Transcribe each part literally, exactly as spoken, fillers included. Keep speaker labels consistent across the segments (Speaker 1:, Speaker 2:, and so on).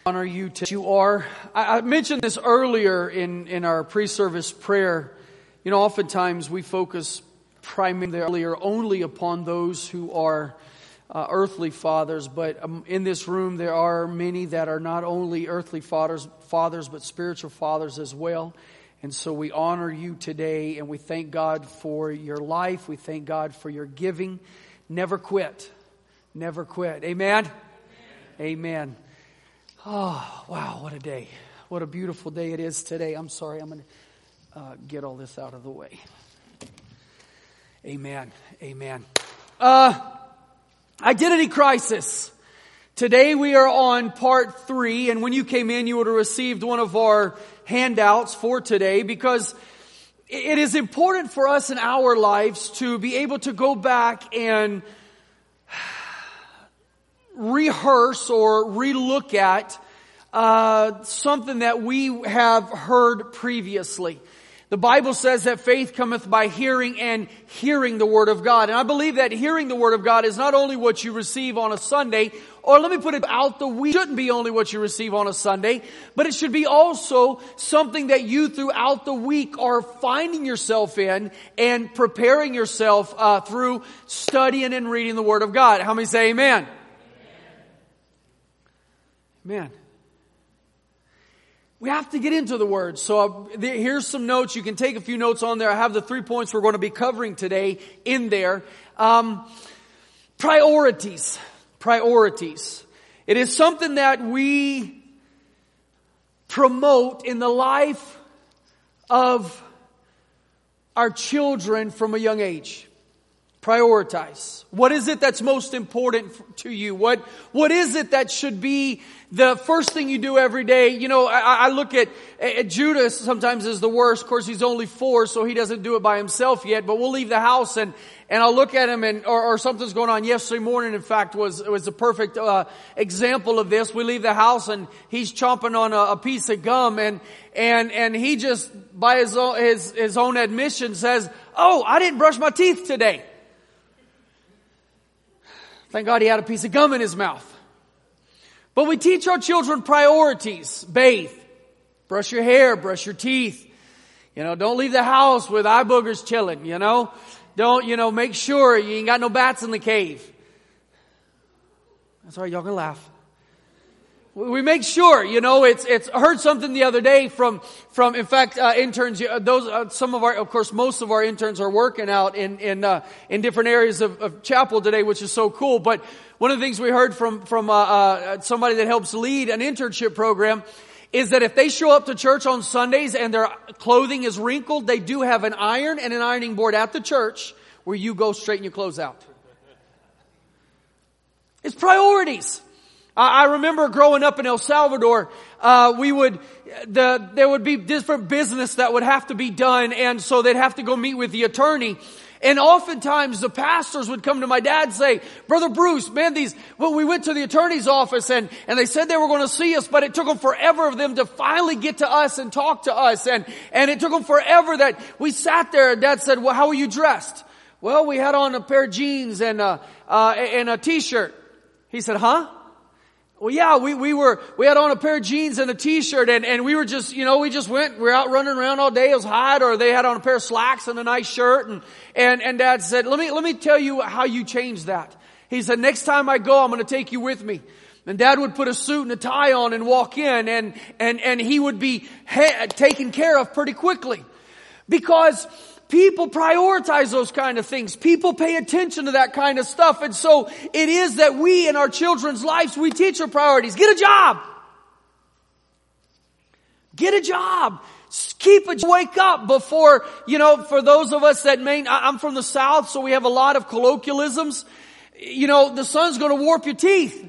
Speaker 1: Honor you to you are. I, I mentioned this earlier in, in our pre-service prayer. You know, oftentimes we focus primarily or only upon those who are uh, earthly fathers, but um, in this room there are many that are not only earthly fathers, fathers, but spiritual fathers as well. And so we honor you today, and we thank God for your life. We thank God for your giving. Never quit. Never quit. Amen? Amen. Amen. Oh, wow, what a day. What a beautiful day it is today. I'm sorry, I'm going to uh, get all this out of the way. Amen. Amen. Uh, identity crisis. Today we are on part three, and when you came in, you would have received one of our handouts for today, because it is important for us in our lives to be able to go back and rehearse or relook at uh, something that we have heard previously. The Bible says that faith cometh by hearing, and hearing the Word of God. And I believe that hearing the Word of God is not only what you receive on a Sunday, or let me put it out the week. It shouldn't be only what you receive on a Sunday, but it should be also something that you throughout the week are finding yourself in and preparing yourself uh, through studying and reading the Word of God. How many say amen? Man, we have to get into the Word. So uh, there, here's some notes. You can take a few notes on there. I have the three points we're going to be covering today in there. Um, priorities. Priorities. It is something that we promote in the life of our children from a young age. Prioritize. What is it that's most important to you? What, what is it that should be the first thing you do every day? You know, I, I look at, at Judas sometimes as the worst. Of course, he's only four, so he doesn't do it by himself yet, but we'll leave the house and, and I'll look at him and, or, or something's going on. Yesterday morning, in fact, was, was a perfect, uh, example of this. We leave the house and he's chomping on a, a piece of gum, and, and, and he just, by his own, his, his own admission says, "Oh, I didn't brush my teeth today." Thank God he had a piece of gum in his mouth. But we teach our children priorities. Bathe. Brush your hair. Brush your teeth. You know, don't leave the house with eye boogers chilling, you know. Don't, you know, make sure you ain't got no bats in the cave. That's all right, y'all can laugh. We make sure, you know, it's, it's, I heard something the other day from, from, in fact, uh, interns, those, uh, some of our, of course, most of our interns are working out in, in, uh, in different areas of, of chapel today, which is so cool. But one of the things we heard from, from, uh, uh, somebody that helps lead an internship program is that if they show up to church on Sundays and their clothing is wrinkled, they do have an iron and an ironing board at the church where you go straighten your clothes out. It's priorities. I remember growing up in El Salvador, uh, we would, the, there would be different business that would have to be done, and so they'd have to go meet with the attorney. And oftentimes the pastors would come to my dad and say, "Brother Bruce, man, these, well, we went to the attorney's office and, and they said they were going to see us, but it took them forever of them to finally get to us and talk to us. And, and it took them forever that we sat there." And Dad said, "Well, how were you dressed?" "Well, we had on a pair of jeans and a, uh, and a t-shirt." He said, "Huh?" "Well, yeah, we, we were, we had on a pair of jeans and a t-shirt and, and we were just, you know, we just went, we were out running around all day. It was hot." Or they had on a pair of slacks and a nice shirt. And, and, and Dad said, let me, let me tell you how you change that. He said, "Next time I go, I'm going to take you with me." And Dad would put a suit and a tie on and walk in, and, and, and he would be ha- taken care of pretty quickly. Because people prioritize those kind of things. People pay attention to that kind of stuff. And so it is that we in our children's lives, we teach our priorities. Get a job. Get a job. Keep a, wake up before, you know, for those of us that may, I'm from the South, so we have a lot of colloquialisms. You know, the sun's going to warp your teeth.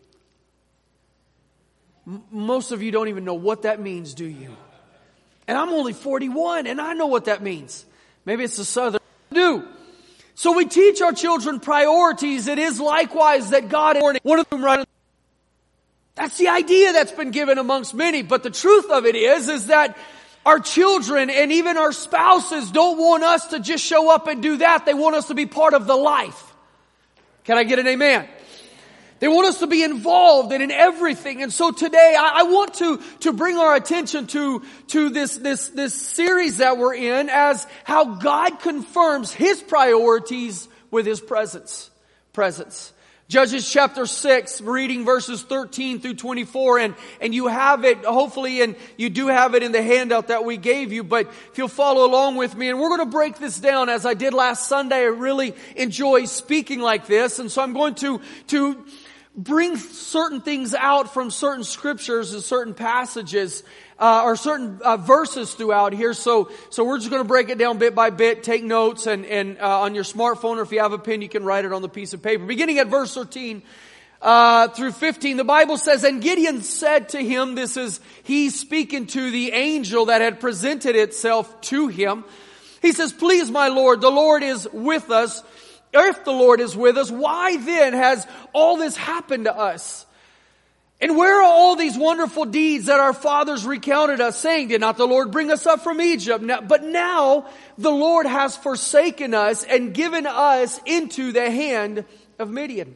Speaker 1: M- most of you don't even know what that means, do you? And I'm only forty-one, and I know what that means. Maybe it's the Southern do. So we teach our children priorities. It is likewise that God, one of them right. That's the idea that's been given amongst many. But the truth of it is, is that our children and even our spouses don't want us to just show up and do that. They want us to be part of the life. Can I get an amen? They want us to be involved in, in everything. And so today I, I want to, to bring our attention to, to this, this, this series that we're in as how God confirms His priorities with His presence. Presence. Judges chapter six, reading verses thirteen through twenty-four, and, and you have it, hopefully, and you do have it in the handout that we gave you, but if you'll follow along with me, and we're going to break this down as I did last Sunday. I really enjoy speaking like this, and so I'm going to, to bring certain things out from certain scriptures and certain passages, uh, or certain uh, verses throughout here. So, so we're just going to break it down bit by bit. Take notes, and and uh, on your smartphone, or if you have a pen, you can write it on the piece of paper. Beginning at verse thirteen uh, through fifteen, the Bible says, "And Gideon said to him," this is he speaking to the angel that had presented itself to him. He says, "Please, my Lord, the Lord is with us. If the Lord is with us, why then has all this happened to us? And where are all these wonderful deeds that our fathers recounted us, saying, did not the Lord bring us up from Egypt? Now, but now the Lord has forsaken us and given us into the hand of Midian."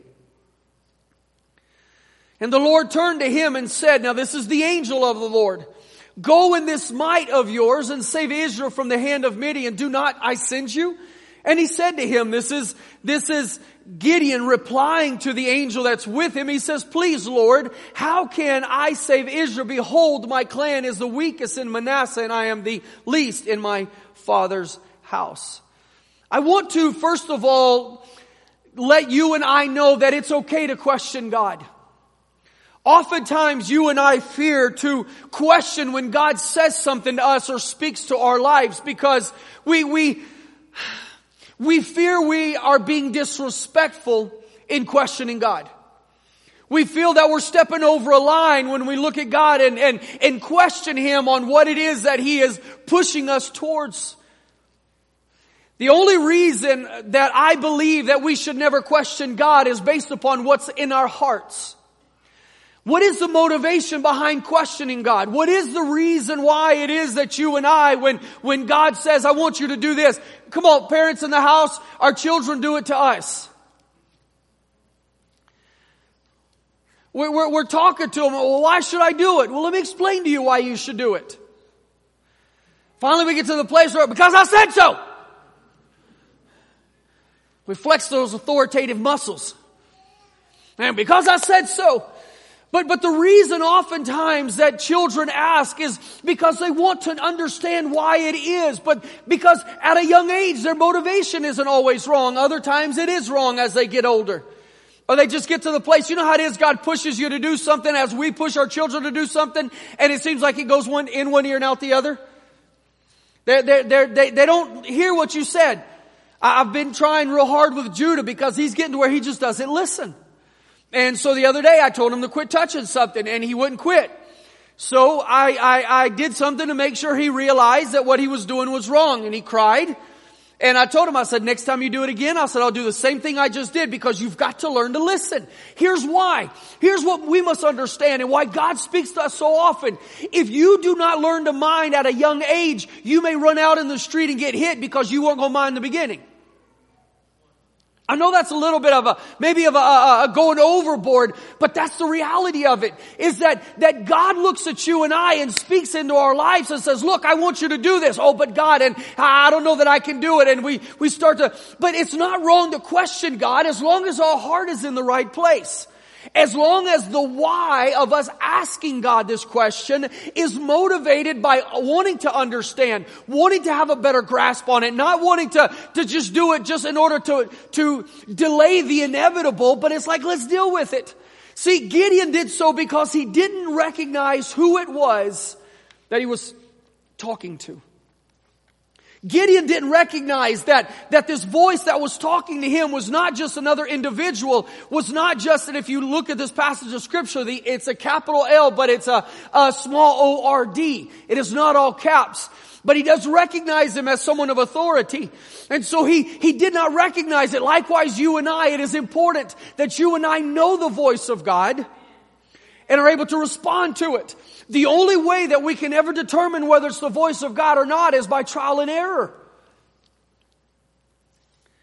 Speaker 1: And the Lord turned to him and said, now this is the angel of the Lord, "Go in this might of yours and save Israel from the hand of Midian. Do not I send you?" And he said to him, this is, this is Gideon replying to the angel that's with him. He says, "Please, Lord, how can I save Israel? Behold, my clan is the weakest in Manasseh, and I am the least in my father's house." I want to, first of all, let you and I know that it's okay to question God. Oftentimes you and I fear to question when God says something to us or speaks to our lives, because we, we, We fear we are being disrespectful in questioning God. We feel that we're stepping over a line when we look at God and, and, and question Him on what it is that He is pushing us towards. The only reason that I believe that we should never question God is based upon what's in our hearts. What is the motivation behind questioning God? What is the reason why it is that you and I, when, when God says, "I want you to do this," come on, parents in the house, our children do it to us. We're, we're, we're talking to them, "Well, why should I do it?" "Well, let me explain to you why you should do it." Finally, we get to the place where, "Because I said so." We flex those authoritative muscles. And because I said so. But, but the reason oftentimes that children ask is because they want to understand why it is. But because at a young age, their motivation isn't always wrong. Other times it is wrong as they get older. Or they just get to the place, you know how it is, God pushes you to do something as we push our children to do something, and it seems like it goes one in one ear and out the other. They're, they're, they're, they they don't hear what you said. I've been trying real hard with Judah because he's getting to where he just doesn't listen. And so the other day I told him to quit touching something, and he wouldn't quit. So I, I, I did something to make sure he realized that what he was doing was wrong, and he cried. And I told him, I said, next time you do it again, I said, I'll do the same thing I just did, because you've got to learn to listen. Here's why. Here's what we must understand and why God speaks to us so often. If you do not learn to mind at a young age, you may run out in the street and get hit because you weren't going to mind in the beginning. I know that's a little bit of a, maybe of a, a, a going overboard, but that's the reality of it, is that, that God looks at you and I and speaks into our lives and says, look, I want you to do this. Oh, but God, and I don't know that I can do it. And we, we start to, but it's not wrong to question God as long as our heart is in the right place. As long as the why of us asking God this question is motivated by wanting to understand, wanting to have a better grasp on it, not wanting to, to just do it just in order to, to delay the inevitable, but it's like, let's deal with it. See, Gideon did so because he didn't recognize who it was that he was talking to. Gideon didn't recognize that, that this voice that was talking to him was not just another individual, was not just, and if you look at this passage of scripture, the, it's a capital L, but it's a, a small O R D. It is not all caps. But he does recognize him as someone of authority. And so he, he did not recognize it. Likewise, you and I, it is important that you and I know the voice of God and are able to respond to it. The only way that we can ever determine whether it's the voice of God or not is by trial and error.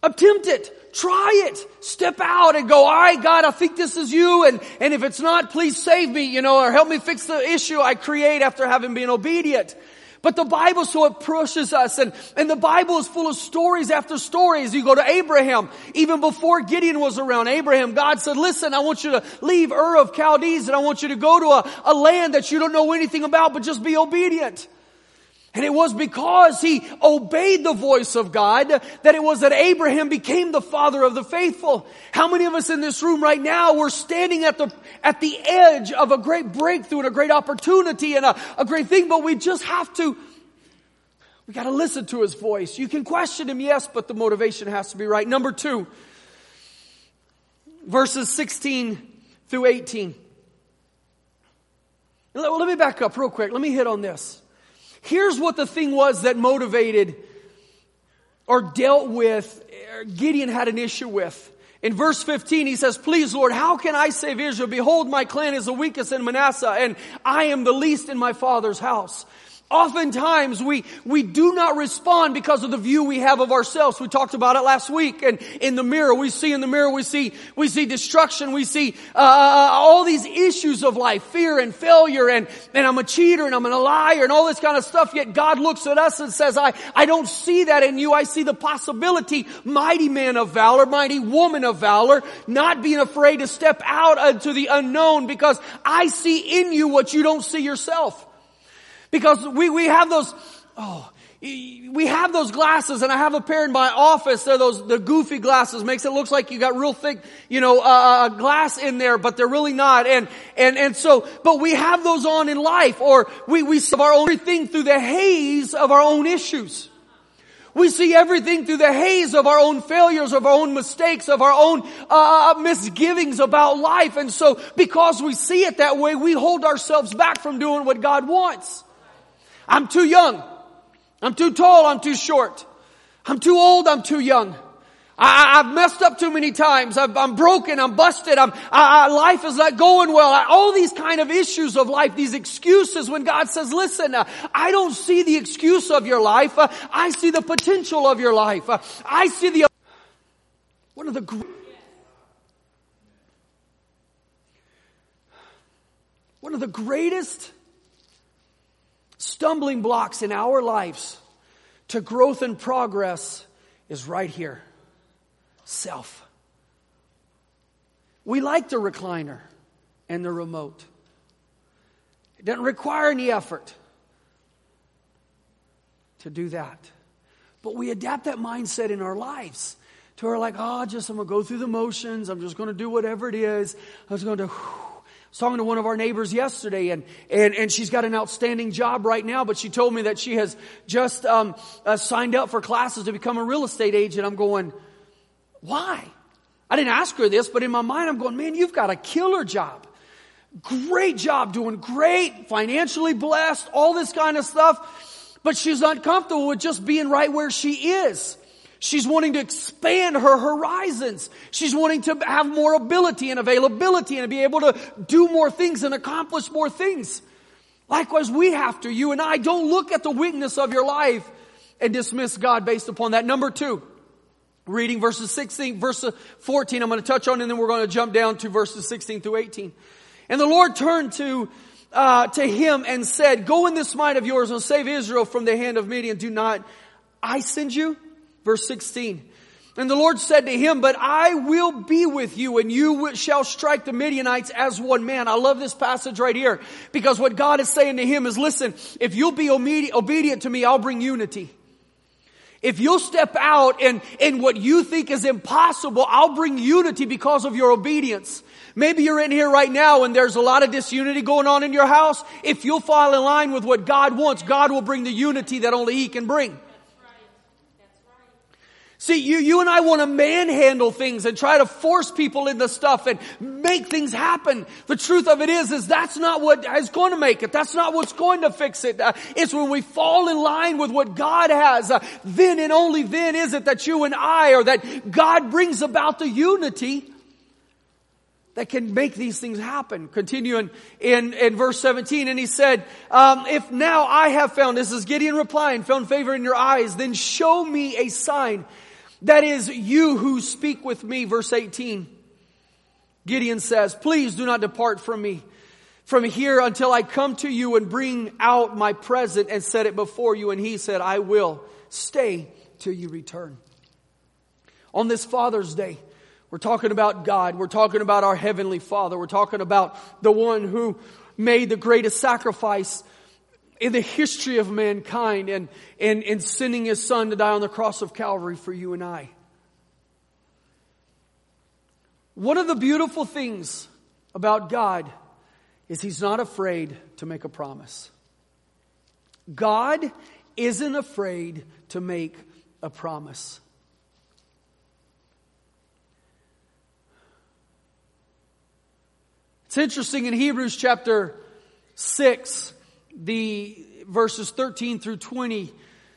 Speaker 1: Attempt it. Try it. Step out and go, all right, God, I think this is you. And, and if it's not, please save me, you know, or help me fix the issue I create after having been obedient. But the Bible, so it pushes us. And, and the Bible is full of stories after stories. You go to Abraham. Even before Gideon was around, Abraham, God said, listen, I want you to leave Ur of Chaldees and I want you to go to a, a land that you don't know anything about, but just be obedient. And it was because he obeyed the voice of God that it was that Abraham became the father of the faithful. How many of us in this room right now, we're standing at the, at the edge of a great breakthrough and a great opportunity and a, a great thing, but we just have to, we got to listen to his voice. You can question him, yes, but the motivation has to be right. Number two, verses sixteen through eighteen. Let, let me back up real quick. Let me hit on this. Here's what the thing was that motivated or dealt with, Gideon had an issue with. In verse fifteen, he says, please, Lord, how can I save Israel? Behold, my clan is the weakest in Manasseh, and I am the least in my father's house. Oftentimes we, we do not respond because of the view we have of ourselves. We talked about it last week. And in the mirror, we see in the mirror, we see, we see destruction. We see, uh, all these issues of life, fear and failure and, and I'm a cheater and I'm a liar and all this kind of stuff. Yet God looks at us and says, I, I don't see that in you. I see the possibility, mighty man of valor, mighty woman of valor, not being afraid to step out into the unknown because I see in you what you don't see yourself. Because we, we have those, oh, we have those glasses, and I have a pair in my office. They're those, the goofy glasses. Makes it look like you got real thick, you know, uh, glass in there, but they're really not. And, and, and so, but we have those on in life, or we, we see our own thing through the haze of our own issues. We see everything through the haze of our own failures, of our own mistakes, of our own uh, misgivings about life. And so, because we see it that way, we hold ourselves back from doing what God wants. I'm too young. I'm too tall. I'm too short. I'm too old. I'm too young. I, I've messed up too many times. I've, I'm broken. I'm busted. I'm, I, I, life is not going well. I, all these kind of issues of life, these excuses when God says, listen, uh, I don't see the excuse of your life. Uh, I see the potential of your life. Uh, I see the, one of the, one of the greatest stumbling blocks in our lives to growth and progress is right here. Self. We like the recliner and the remote. It doesn't require any effort to do that. But we adapt that mindset in our lives to where like, oh, just I'm going to go through the motions. I'm just going to do whatever it is. I was going to... Whew. I was talking to one of our neighbors yesterday, and, and, and she's got an outstanding job right now, but she told me that she has just um, uh, signed up for classes to become a real estate agent. I'm going, why? I didn't ask her this, but in my mind I'm going, man, you've got a killer job. Great job, doing great, financially blessed, all this kind of stuff. But she's uncomfortable with just being right where she is. She's wanting to expand her horizons. She's wanting to have more ability and availability and be able to do more things and accomplish more things. Likewise, we have to. You and I, don't look at the weakness of your life and dismiss God based upon that. Number two, reading verses sixteen, verse fourteen, I'm going to touch on, and then we're going to jump down to verses sixteen through eighteen. And the Lord turned to uh, to him and said, go in this might of yours and save Israel from the hand of Midian. Do not I send you? Verse sixteen. And the Lord said to him, but I will be with you, and you shall strike the Midianites as one man. I love this passage right here, because what God is saying to him is, listen, if you'll be obedient to me, I'll bring unity. If you'll step out in, in what you think is impossible, I'll bring unity because of your obedience. Maybe you're in here right now and there's a lot of disunity going on in your house. If you'll fall in line with what God wants, God will bring the unity that only He can bring. See, you, you and I want to manhandle things and try to force people into stuff and make things happen. The truth of it is, is that's not what is going to make it. That's not what's going to fix it. Uh, it's when we fall in line with what God has, uh, then and only then is it that you and I, or that God brings about the unity that can make these things happen. Continuing in, in verse seventeen, and he said, um, if now I have found, this is Gideon replying, found favor in your eyes, then show me a sign That is you who speak with me. Verse eighteen. Gideon says, please do not depart from me from here until I come to you and bring out my present and set it before you. And he said, I will stay till you return. On this Father's Day, we're talking about God. We're talking about our Heavenly Father. We're talking about the one who made the greatest sacrifice in the history of mankind and, and, and sending His Son to die on the cross of Calvary for you and I. One of the beautiful things about God is He's not afraid to make a promise. God isn't afraid to make a promise. It's interesting in Hebrews chapter six, the verses thirteen through twenty,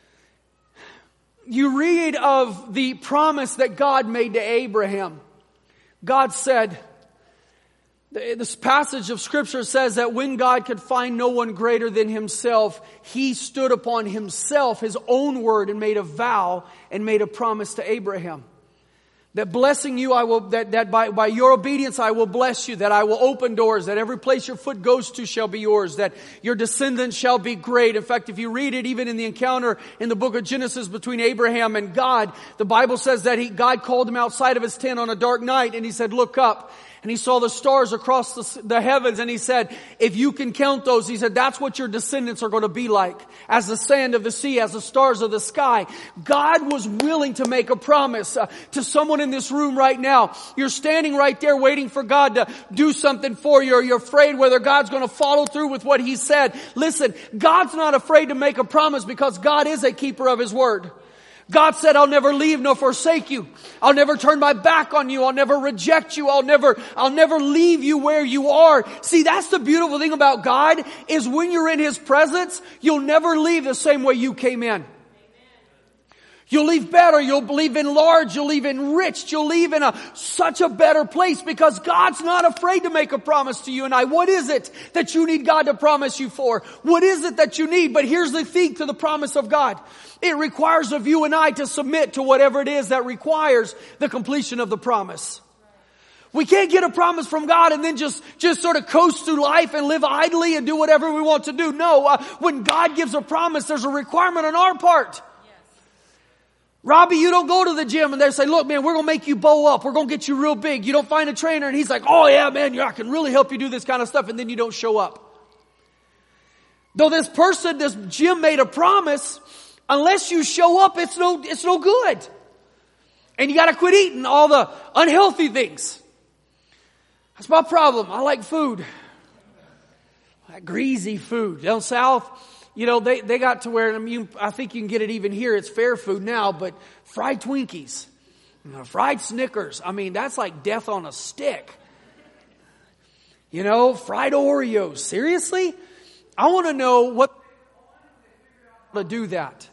Speaker 1: you read of the promise that God made to Abraham. God said, this passage of Scripture says that when God could find no one greater than Himself, He stood upon Himself, His own word, and made a vow and made a promise to Abraham. That blessing you, I will, that, that by, by your obedience I will bless you, that I will open doors, that every place your foot goes to shall be yours, that your descendants shall be great. In fact, if you read it, even in the encounter in the book of Genesis between Abraham and God, the Bible says that he, God called him outside of his tent on a dark night and He said, look up. And he saw the stars across the, the heavens and he said, if you can count those, he said, that's what your descendants are going to be like. As the sand of the sea, as the stars of the sky. God was willing to make a promise uh, to someone in this room right now. You're standing right there waiting for God to do something for you, or you're afraid whether God's going to follow through with what He said. Listen, God's not afraid to make a promise because God is a keeper of His word. God said, I'll never leave nor forsake you. I'll never turn my back on you. I'll never reject you. I'll never, I'll never leave you where you are. See, that's the beautiful thing about God, is when you're in His presence, you'll never leave the same way you came in. You'll leave better. You'll leave enlarged. You'll leave enriched. You'll leave in a such a better place because God's not afraid to make a promise to you and I. What is it that you need God to promise you for? What is it that you need? But here's the thing to the promise of God. It requires of you and I to submit to whatever it is that requires the completion of the promise. We can't get a promise from God and then just, just sort of coast through life and live idly and do whatever we want to do. No, uh, when God gives a promise, there's a requirement on our part. Robbie, you don't go to the gym and they say, look, man, we're going to make you bow up. We're going to get you real big. You don't find a trainer and he's like, oh yeah, man, I can really help you do this kind of stuff. And then you don't show up. Though this person, this gym made a promise, unless you show up, it's no, it's no good. And you got to quit eating all the unhealthy things. That's my problem. I like food. I like greasy food. Down south, you know, they, they got to where, I mean, I think you can get it even here. It's fair food now, but fried Twinkies, you know, fried Snickers. I mean, that's like death on a stick. You know, fried Oreos. Seriously? I want to know what to do that.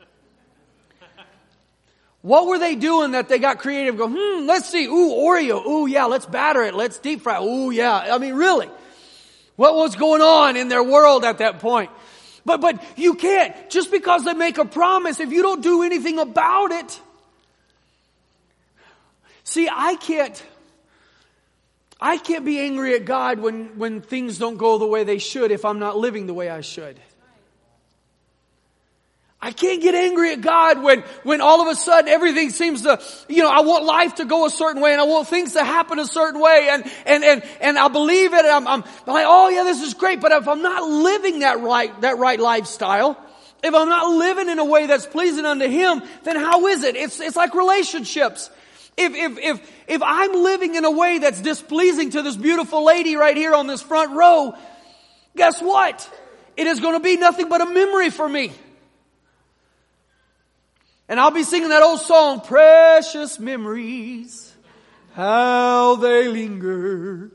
Speaker 1: What were they doing that they got creative? Go, hmm, let's see. Ooh, Oreo. Ooh, yeah, let's batter it. Let's deep fry. Ooh, yeah. I mean, really. What was going on in their world at that point? But, but you can't, just because they make a promise, if you don't do anything about it. See, I can't, I can't be angry at God when, when things don't go the way they should if I'm not living the way I should. I can't get angry at God when, when all of a sudden everything seems to, you know, I want life to go a certain way and I want things to happen a certain way and, and, and, and I believe it and I'm, I'm like, oh yeah, this is great. But if I'm not living that right, that right lifestyle, if I'm not living in a way that's pleasing unto Him, then how is it? It's, it's like relationships. If, if, if, if I'm living in a way that's displeasing to this beautiful lady right here on this front row, guess what? It is going to be nothing but a memory for me. And I'll be singing that old song, precious memories, how they linger.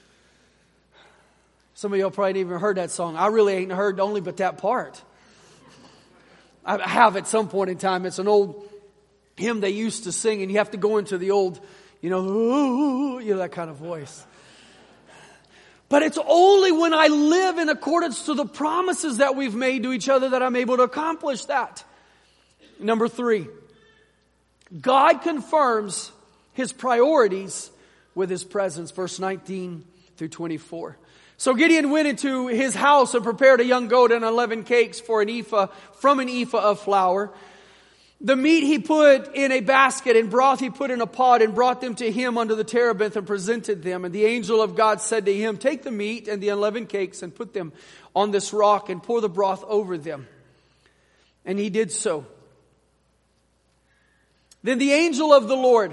Speaker 1: Some of y'all probably ain't even heard that song. I really ain't heard only but that part. I have at some point in time. It's an old hymn they used to sing, and you have to go into the old, you know, ooh, you know, that kind of voice. But it's only when I live in accordance to the promises that we've made to each other that I'm able to accomplish that. Number three, God confirms His priorities with His presence. Verse nineteen through twenty-four. So Gideon went into his house and prepared a young goat and unleavened cakes for an ephah, from an ephah of flour. The meat he put in a basket, and broth he put in a pot, and brought them to him under the terebinth and presented them. And the angel of God said to him, take the meat and the unleavened cakes and put them on this rock and pour the broth over them. And he did so. Then the angel of the Lord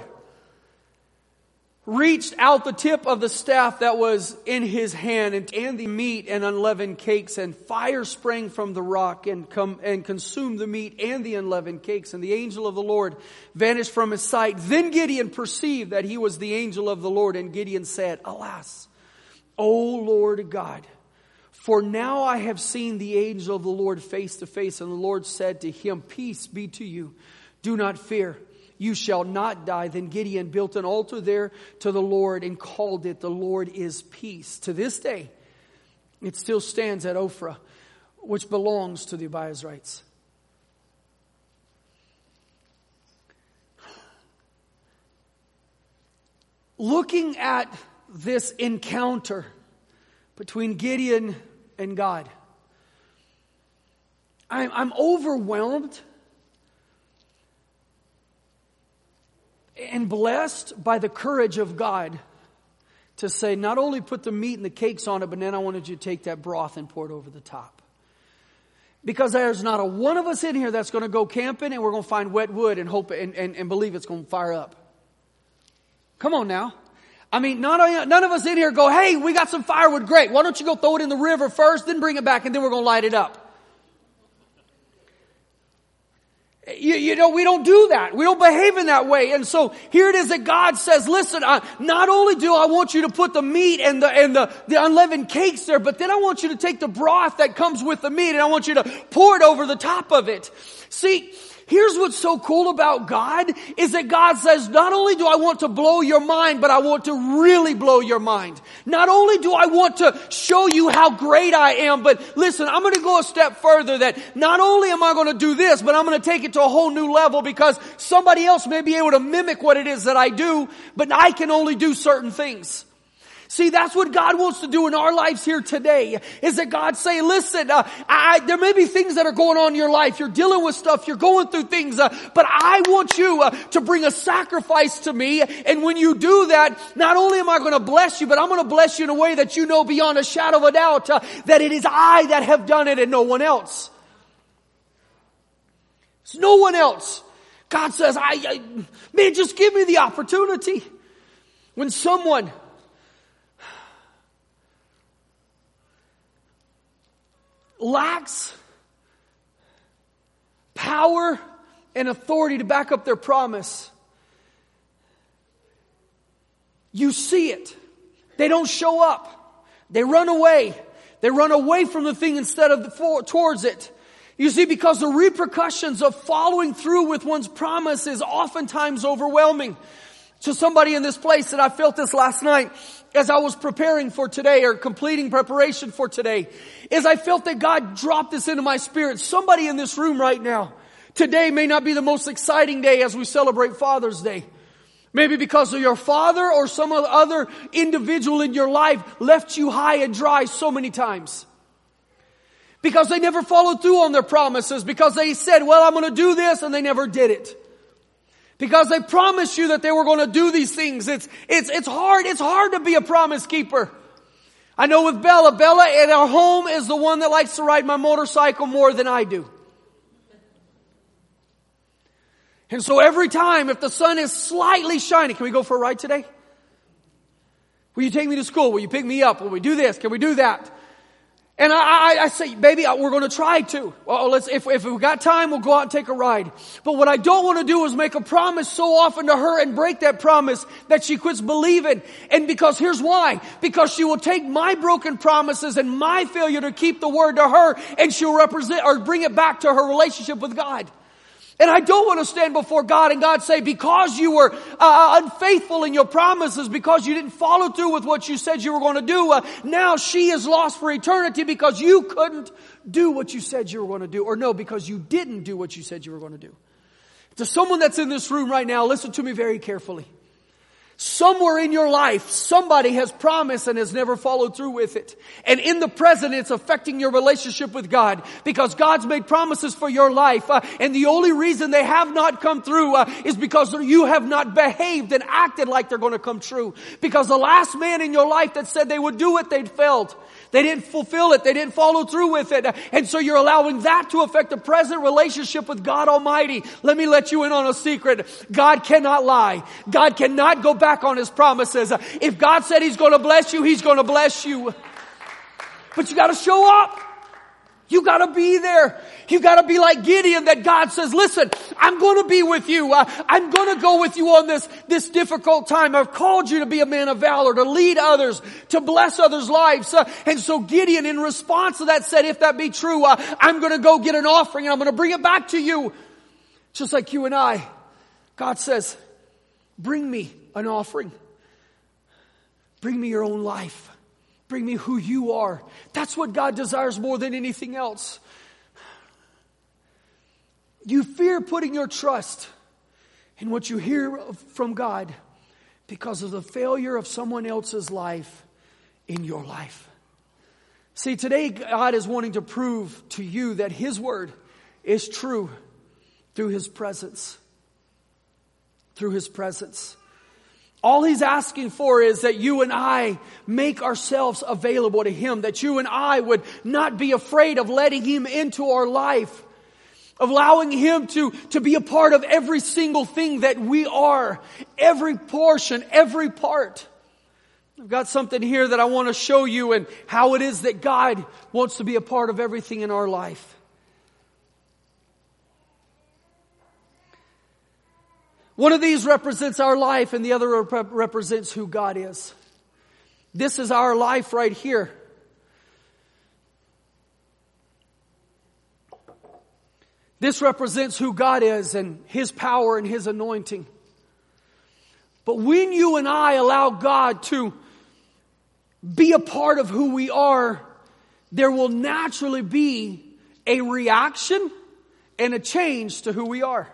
Speaker 1: reached out the tip of the staff that was in his hand, and, and the meat and unleavened cakes, and fire sprang from the rock and come and consumed the meat and the unleavened cakes. And the angel of the Lord vanished from his sight. Then Gideon perceived that he was the angel of the Lord, and Gideon said, alas, O Lord God, for now I have seen the angel of the Lord face to face. And the Lord said to him, peace be to you. Do not fear. You shall not die. Then Gideon built an altar there to the Lord and called it, the Lord is peace. To this day, it still stands at Ophrah, which belongs to the Abiezrites. Looking at this encounter between Gideon and God, I'm, I'm overwhelmed and blessed by the courage of God to say, not only put the meat and the cakes on it, but then I wanted you to take that broth and pour it over the top. Because there's not a one of us in here that's going to go camping and we're going to find wet wood and hope and, and, and believe it's going to fire up. Come on now. I mean, not, none of us in here go, hey, we got some firewood. Great. Why don't you go throw it in the river first, then bring it back, and then we're going to light it up. You, you know, we don't do that. We don't behave in that way. And so here it is that God says, listen, uh, not only do I want you to put the meat and the, and the, the unleavened cakes there, but then I want you to take the broth that comes with the meat and I want you to pour it over the top of it. See, here's what's so cool about God is that God says, not only do I want to blow your mind, but I want to really blow your mind. Not only do I want to show you how great I am, but listen, I'm going to go a step further that not only am I going to do this, but I'm going to take it to a whole new level because somebody else may be able to mimic what it is that I do, but I can only do certain things. See, that's what God wants to do in our lives here today, is that God say, listen, uh, I, there may be things that are going on in your life. You're dealing with stuff. You're going through things. Uh, but I want you uh, to bring a sacrifice to me. And when you do that, not only am I going to bless you, but I'm going to bless you in a way that you know beyond a shadow of a doubt uh, that it is I that have done it and no one else. It's no one else. God says, I, I man, just give me the opportunity. When someone lacks power and authority to back up their promise, you see it. They don't show up. They run away. They run away from the thing instead of the for, towards it. You see, because the repercussions of following through with one's promise is oftentimes overwhelming. To somebody in this place, and I felt this last night as I was preparing for today or completing preparation for today, is I felt that God dropped this into my spirit. Somebody in this room right now, today may not be the most exciting day as we celebrate Father's Day. Maybe because of your father or some other individual in your life left you high and dry so many times. Because they never followed through on their promises. Because they said, well, I'm going to do this, and they never did it. Because they promised you that they were going to do these things. It's, it's, it's hard. It's hard to be a promise keeper. I know with Bella, Bella at our home is the one that likes to ride my motorcycle more than I do. And so every time, if the sun is slightly shining, can we go for a ride today? Will you take me to school? Will you pick me up? Will we do this? Can we do that? And I, I, I say, baby, we're going to try to. Well, let's, if, if we've got time, we'll go out and take a ride. But what I don't want to do is make a promise so often to her and break that promise that she quits believing. And because here's why. Because she will take my broken promises and my failure to keep the word to her, and she'll represent or bring it back to her relationship with God. And I don't want to stand before God and God say, because you were uh, unfaithful in your promises, because you didn't follow through with what you said you were going to do, uh, now she is lost for eternity because you couldn't do what you said you were going to do. Or no, because you didn't do what you said you were going to do. To someone that's in this room right now, listen to me very carefully. Somewhere in your life, somebody has promised and has never followed through with it. And in the present, it's affecting your relationship with God. Because God's made promises for your life. Uh, and the only reason they have not come through uh, is because you have not behaved and acted like they're going to come true. Because the last man in your life that said they would do it, they'd failed. They didn't fulfill it. They didn't follow through with it. And so you're allowing that to affect the present relationship with God Almighty. Let me let you in on a secret. God cannot lie. God cannot go back on His promises. If God said He's going to bless you, He's going to bless you. But you got to show up. You got to be there. You got to be like Gideon, that God says, listen, I'm going to be with you. Uh, I'm going to go with you on this, this difficult time. I've called you to be a man of valor, to lead others, to bless others' lives. Uh, and so Gideon, in response to that, said, if that be true, uh, I'm going to go get an offering and I'm going to bring it back to you. Just like you and I. God says, bring me an offering. Bring me your own life. Bring me who you are. That's what God desires more than anything else. You fear putting your trust in what you hear from God because of the failure of someone else's life in your life. See, today God is wanting to prove to you that His word is true through His presence. Through His presence. All He's asking for is that you and I make ourselves available to Him. That you and I would not be afraid of letting Him into our life. Of allowing Him to, to be a part of every single thing that we are. Every portion, every part. I've got something here that I want to show you and how it is that God wants to be a part of everything in our life. One of these represents our life and the other rep- represents who God is. This is our life right here. This represents who God is and His power and His anointing. But when you and I allow God to be a part of who we are, there will naturally be a reaction and a change to who we are.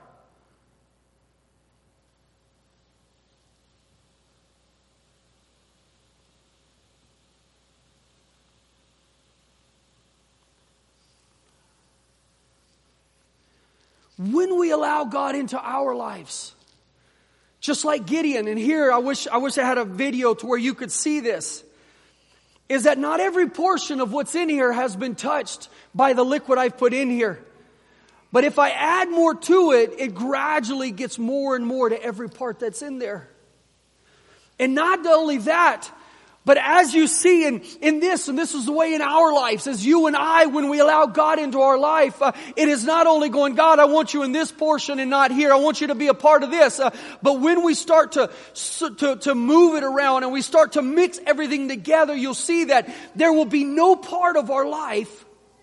Speaker 1: When we allow God into our lives, just like Gideon, and here I wish I wish I had a video to where you could see this, is that not every portion of what's in here has been touched by the liquid I've put in here. But if I add more to it, it gradually gets more and more to every part that's in there. And not only that, but as you see in, in this, and this is the way in our lives, as you and I, when we allow God into our life, uh, it is not only going, God, I want you in this portion and not here. I want you to be a part of this. Uh, but when we start to, to, to move it around and we start to mix everything together, you'll see that there will be no part of our life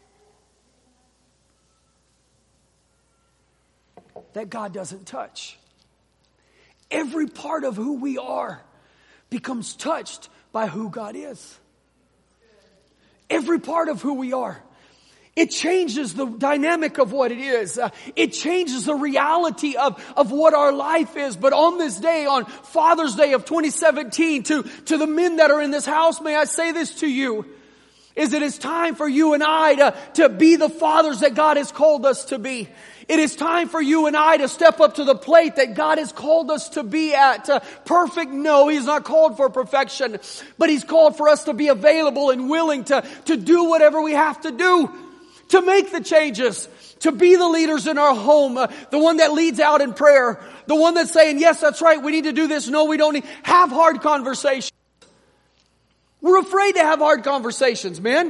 Speaker 1: that God doesn't touch. Every part of who we are becomes touched by who God is. Every part of who we are. It changes the dynamic of what it is. Uh, it changes the reality of, of what our life is. But on this day, on Father's Day of twenty seventeen, to, to the men that are in this house, may I say this to you, is it is time for you and I to, to be the fathers that God has called us to be. It is time for you and I to step up to the plate that God has called us to be at. Uh, perfect? No, He's not called for perfection. But He's called for us to be available and willing to, to do whatever we have to do. To make the changes. To be the leaders in our home. Uh, the one that leads out in prayer. The one that's saying, yes, that's right, we need to do this. No, we don't need. Have hard conversations. We're afraid to have hard conversations, man.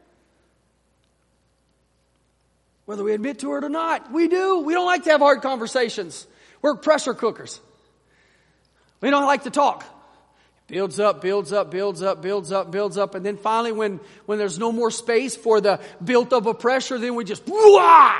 Speaker 1: Whether we admit to it or not, we do. We don't like to have hard conversations. We're pressure cookers. We don't like to talk. Builds up, builds up, builds up, builds up, builds up. And then finally when, when there's no more space for the built up of pressure, then we just, wah!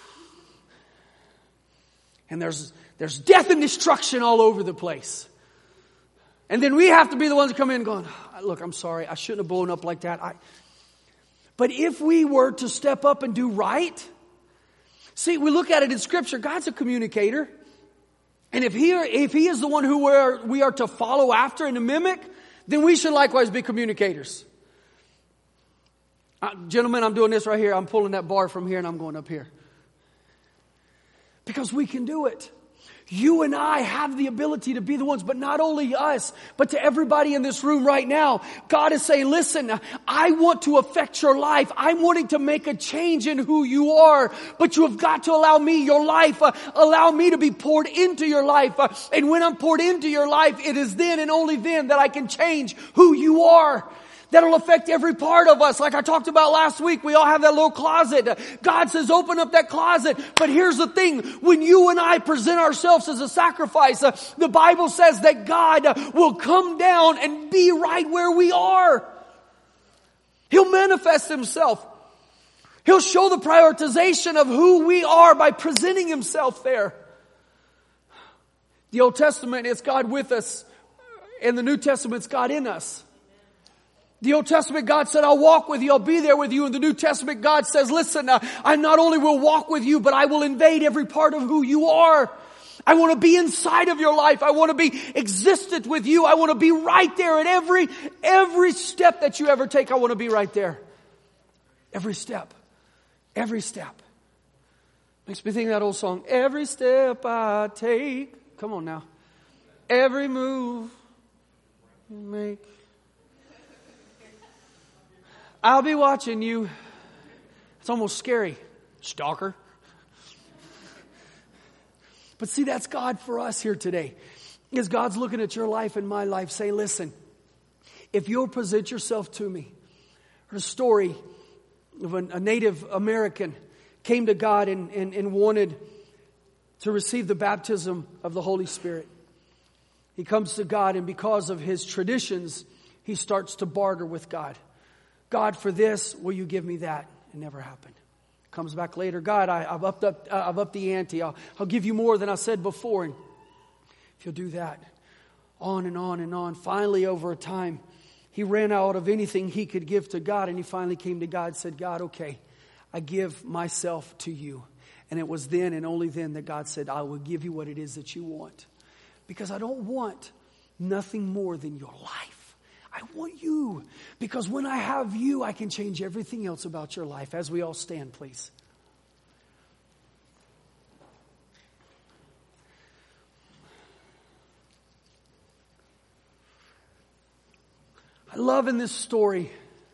Speaker 1: And there's, there's death and destruction all over the place. And then we have to be the ones that come in going, look, I'm sorry. I shouldn't have blown up like that. I... But if we were to step up and do right, See, we look at it in Scripture. God's a communicator. And if he, if he is the one who we are, we are to follow after and to mimic, then we should likewise be communicators. Uh, gentlemen, I'm doing this right here. I'm pulling that bar from here and I'm going up here. Because we can do it. You and I have the ability to be the ones, but not only us, but to everybody in this room right now. God is saying, listen, I want to affect your life. I'm wanting to make a change in who you are, but you have got to allow me your life, uh, allow me to be poured into your life. Uh, and when I'm poured into your life, it is then and only then that I can change who you are. That'll affect every part of us. Like I talked about last week, we all have that little closet. God says, open up that closet. But here's the thing. When you and I present ourselves as a sacrifice, uh, the Bible says that God uh, will come down and be right where we are. He'll manifest himself. He'll show the prioritization of who we are by presenting himself there. The Old Testament, it's God with us. In the New Testament, it's God in us. The Old Testament, God said, I'll walk with you, I'll be there with you. In the New Testament, God says, listen, uh, I not only will walk with you, but I will invade every part of who you are. I want to be inside of your life. I want to be existent with you. I want to be right there at every, every step that you ever take. I want to be right there. Every step. Every step. Makes me think of that old song. Every step I take. Come on now. Every move you make. I'll be watching you. It's almost scary. Stalker. But see, that's God for us here today. Is God's looking at your life and my life saying, listen, if you'll present yourself to me. I heard a story of a, a Native American came to God and, and, and wanted to receive the baptism of the Holy Spirit. He comes to God, and because of his traditions, he starts to barter with God. God, for this, will you give me that? It never happened. Comes back later. God, I, I've upped up, uh, I've upped the ante. I'll, I'll give you more than I said before. And if you'll do that, on and on and on. Finally, over a time, he ran out of anything he could give to God, and he finally came to God and said, God, okay, I give myself to you. And it was then and only then that God said, I will give you what it is that you want. Because I don't want nothing more than your life. I want you, because when I have you, I can change everything else about your life. As we all stand, please. I love in this story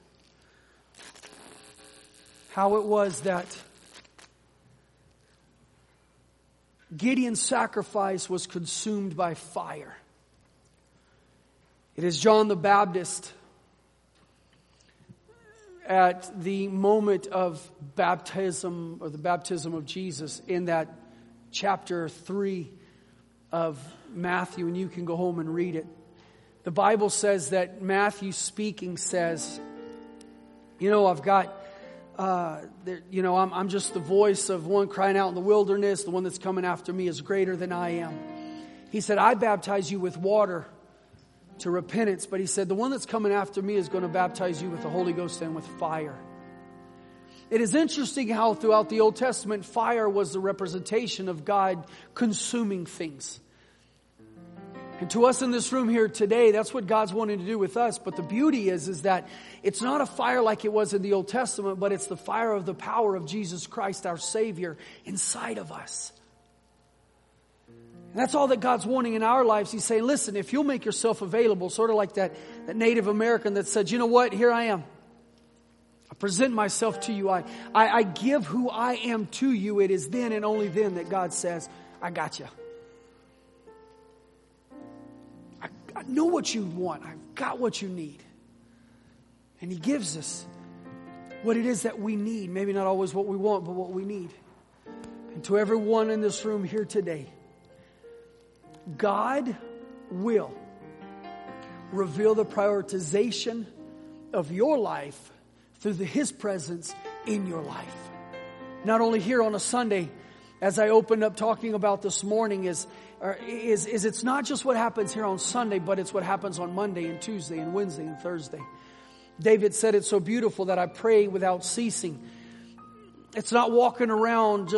Speaker 1: how it was that Gideon's sacrifice was consumed by fire. It is John the Baptist at the moment of baptism, or the baptism of Jesus, in that chapter three of Matthew, and you can go home and read it. The Bible says that Matthew speaking says, you know, I've got, uh, there, you know, I'm, I'm just the voice of one crying out in the wilderness. The one that's coming after me is greater than I am. He said, I baptize you with water to repentance, but he said, the one that's coming after me is going to baptize you with the Holy Ghost and with fire. It is interesting how throughout the Old Testament, fire was the representation of God consuming things. And to us in this room here today, that's what God's wanting to do with us. But the beauty is, is that it's not a fire like it was in the Old Testament, but it's the fire of the power of Jesus Christ, our Savior, inside of us. And that's all that God's wanting in our lives. He's saying, listen, if you'll make yourself available, sort of like that, that Native American that said, you know what, here I am. I present myself to you. I, I, I give who I am to you. It is then and only then that God says, I got you. I, I know what you want. I've got what you need. And He gives us what it is that we need. Maybe not always what we want, but what we need. And to everyone in this room here today, God will reveal the prioritization of your life through the, His presence in your life. Not only here on a Sunday, as I opened up talking about this morning, is, is, is it's not just what happens here on Sunday, but it's what happens on Monday and Tuesday and Wednesday and Thursday. David said it so beautiful that I pray without ceasing. It's not walking around just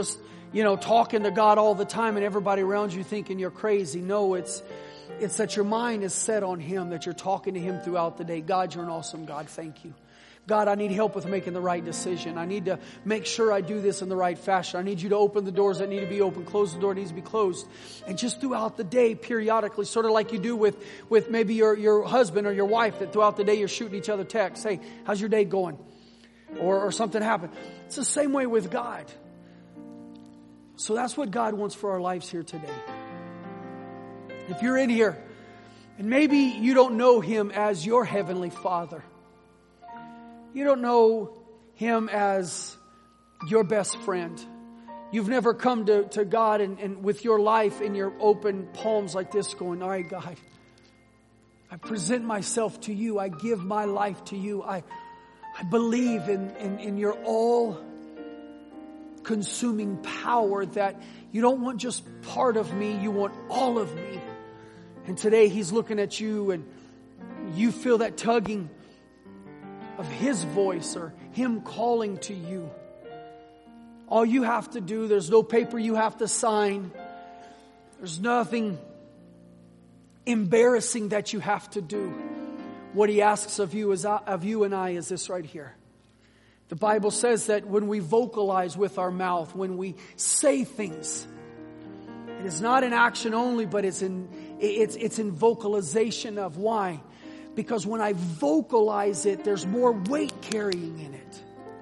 Speaker 1: you know, talking to God all the time and everybody around you thinking you're crazy. No, it's, it's that your mind is set on Him, that you're talking to Him throughout the day. God, you're an awesome God. Thank you. God, I need help with making the right decision. I need to make sure I do this in the right fashion. I need you to open the doors that need to be open, close the door that needs to be closed. And just throughout the day, periodically, sort of like you do with, with maybe your, your husband or your wife, that throughout the day you're shooting each other texts. Hey, how's your day going? Or, or something happened. It's the same way with God. So that's what God wants for our lives here today. If you're in here and maybe you don't know Him as your Heavenly Father, you don't know Him as your best friend. You've never come to, to God and, and with your life in your open palms like this going, all right, God, I present myself to you. I give my life to you. I, I believe in, in, in your all-consuming power that you don't want just part of me. You want all of me. And today He's looking at you and you feel that tugging of His voice or Him calling to you. All you have to do, there's no paper you have to sign. There's nothing embarrassing that you have to do. What He asks of you is of you and I is this right here. The Bible says that when we vocalize with our mouth, when we say things, it is not in action only, but it's in it's it's in vocalization of why. Because when I vocalize it, there's more weight carrying in it.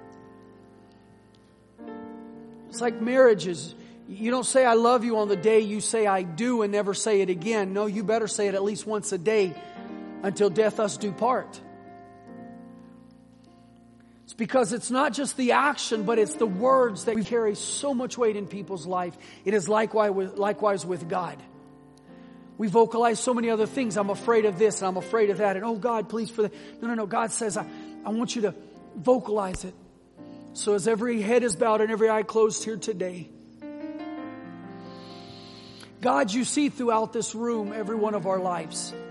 Speaker 1: It's like marriages. You don't say I love you on the day you say I do and never say it again. No, you better say it at least once a day until death us do part. It's because it's not just the action, but it's the words that carry so much weight in people's life. It is likewise with, likewise with God. We vocalize so many other things. I'm afraid of this and I'm afraid of that. And oh God, please for that. No, no, no. God says, I, I want you to vocalize it. So as every head is bowed and every eye closed here today, God, you see throughout this room every one of our lives.